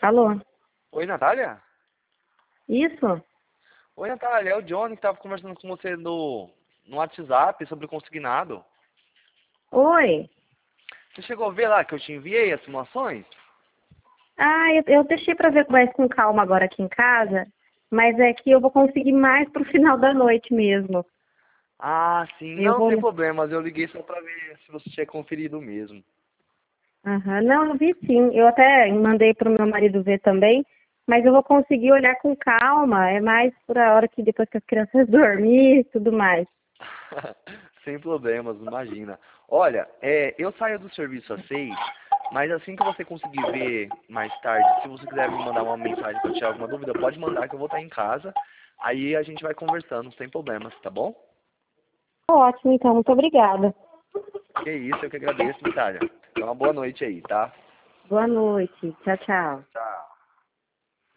Alô? Oi, Natália? Isso? Oi, Natália, é o Johnny que tava conversando com você no WhatsApp sobre o consignado. Oi? Você chegou a ver lá que eu te enviei as simulações? Ah, eu deixei pra ver mais com calma agora aqui em casa, mas é que eu vou conseguir mais pro final da noite mesmo. Ah, sim, Eu não vou... tem problemas, eu liguei só pra ver se você tinha conferido mesmo. Aham. Não, eu vi sim. Eu até mandei pro meu marido ver também, mas eu vou conseguir olhar com calma. É mais por a hora que depois que as crianças dormir e tudo mais. Sem problemas, imagina. Olha, eu saio do serviço às 6, mas assim que você conseguir ver mais tarde, se você quiser me mandar uma mensagem para tirar alguma dúvida, pode mandar que eu vou estar em casa. Aí a gente vai conversando sem problemas, tá bom? Ótimo, então. Muito obrigada. Que isso, eu que agradeço, Natália. Então, uma boa noite aí, tá? Boa noite. Tchau, tchau. Tchau.